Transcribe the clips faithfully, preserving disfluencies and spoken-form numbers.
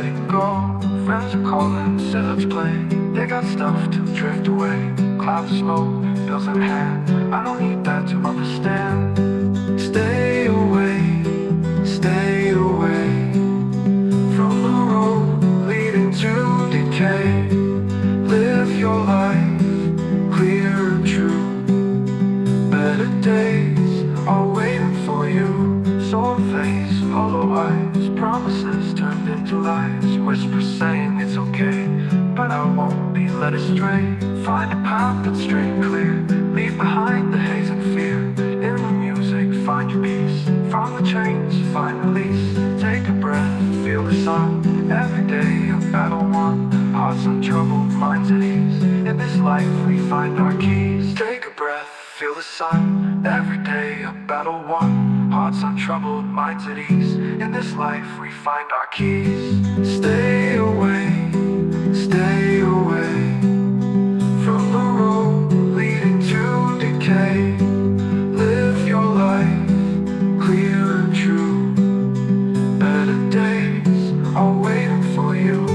letting go. Friends are calling, setups playing. They got stuff to drift away. Clouds of smoke, bills in hand. I don't need that to understand. Stay away, stay away from the road leading to decay. Live your life, clear and true. Better days are waiting for you. Sore face, hollow eyes, promises turned into lies. Whispers saying it's okay, but I won't be led astray. Find a path that's straight and clear. Leave behind the haze and fear. In the music, find your peace. From the chains, find release. Take a breath, feel the sun. Every day a battle won. Hearts untroubled, minds at ease. In this life we find our keys. Take a breath, feel the sun. Every day a battle won. Hearts untroubled, minds at ease. In this life we find our keys. Stay away, stay away from the road leading to decay. Live your life, clear and true. Better days are waiting for you.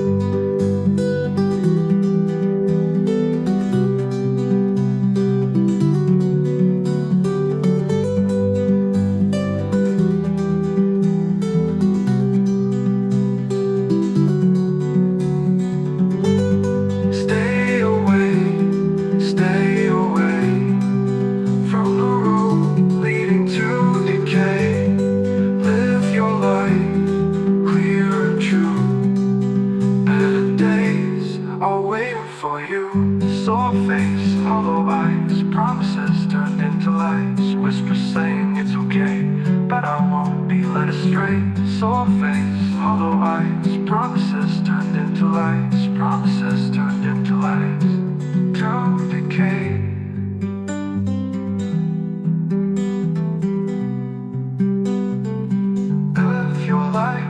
For you, sore face, hollow eyes, promises turned into lies. Whispers saying it's okay, but I won't be led astray. Sore face, hollow eyes, promises turned into lies. Promises turned into lies. To decay. Live your life.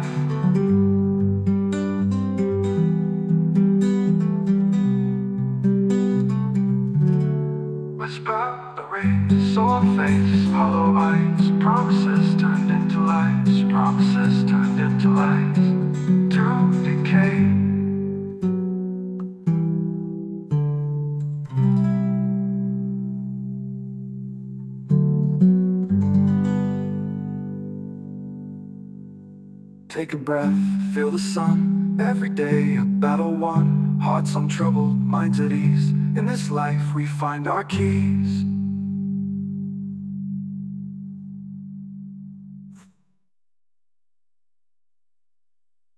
Whisper the rain, sore face, hollow eyes, promises turned into lies. Promises turned into lies. To decay. Take a breath, feel the sun. Every day a battle won. Hearts untroubled, minds at ease. In this life we find our keys.